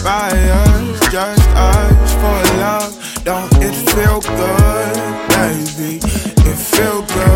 by us, just us for love. Don't it feel good, baby? It feel good.